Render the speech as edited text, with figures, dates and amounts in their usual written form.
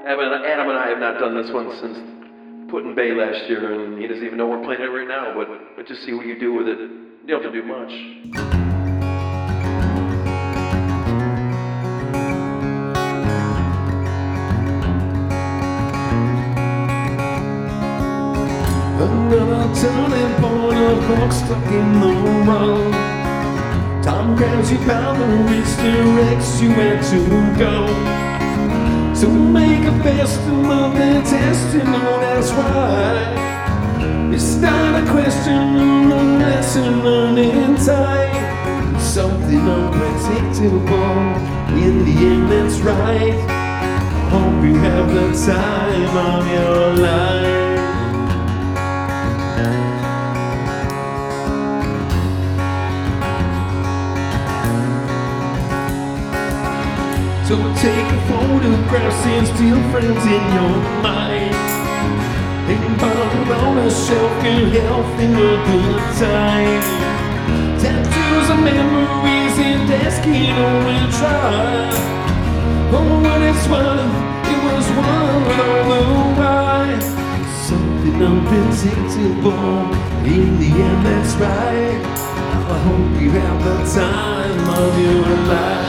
Adam and I have not done this one since Put in Bay last year, and he doesn't even know we're playing it right now, but just see what you do with it. You don't have to do much. Another turning point, a clock stuck in the road. Time grabs you by the wrist, directs you where to go. So make a best of the testimony, that's right. It's not a question of a lesson learned in time. Something unpredictable, in the end that's right. Hope you have the time of your life. So take a photograph and still friends in your mind. And bottle on a shelf can help in a good time. Tattoos of memories and asking only try. Oh, what it's worth, it was worth all the while. Something unpredictable, in the end that's right. I hope you have the time of your life.